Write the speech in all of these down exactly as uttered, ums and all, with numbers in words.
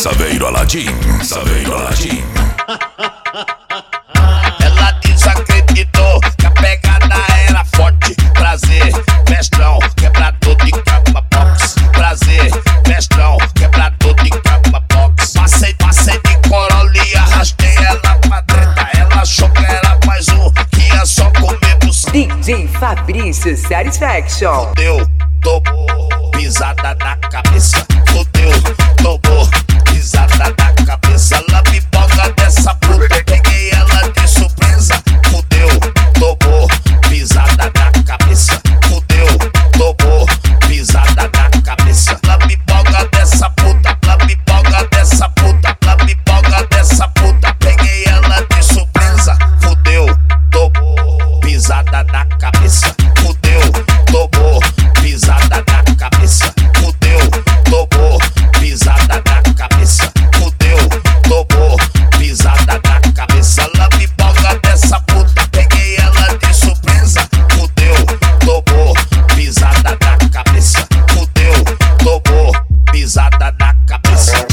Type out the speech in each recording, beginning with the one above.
Saveiro Aladim, Saveiro Aladim. Ela desacreditou que a pegada era forte. Prazer, mestrão, quebrador de cama box. Prazer, mestrão, quebrador de cama box. Passei, passei de Corolla e arrastei ela pra treta. Ela achou que era mais um, que ia só comer buceta. D J Fabrício Satisfaction. Fudeu, tomou pisada na cabeça. Fudeu, tomou pisada na cabeça. Ela me boga dessa puta, peguei ela de surpresa. Fudeu, tomou pisada na cabeça. Fudeu, tomou pisada na cabeça. Ela me boga dessa puta, ela me boga dessa puta, ela me boga dessa puta, peguei ela de surpresa. Fudeu, tomou pisada na cabeça. Fudeu, tomou pisada na cabeça. Fudeu, tomou pisada na cabeça. Fudeu, tomou pisada na cabeça. Ela me boga dessa puta, peguei ela de surpresa. Fudeu, tomou pisada na cabeça. Fudeu, tomou pisada na cabeça.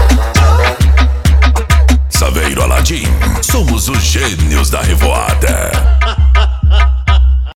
Saveiro Aladim, somos os gênios da revoada.